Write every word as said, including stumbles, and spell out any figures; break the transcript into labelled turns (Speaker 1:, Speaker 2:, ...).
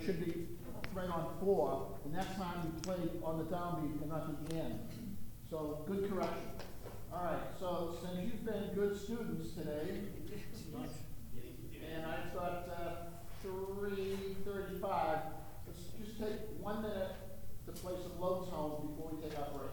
Speaker 1: should be right on four, and next time you play on the downbeat and not the end. So, good correction. All right, so since you've been good students today, and I've got uh, three thirty-five, let's just take one minute to play some low tones before we take our break.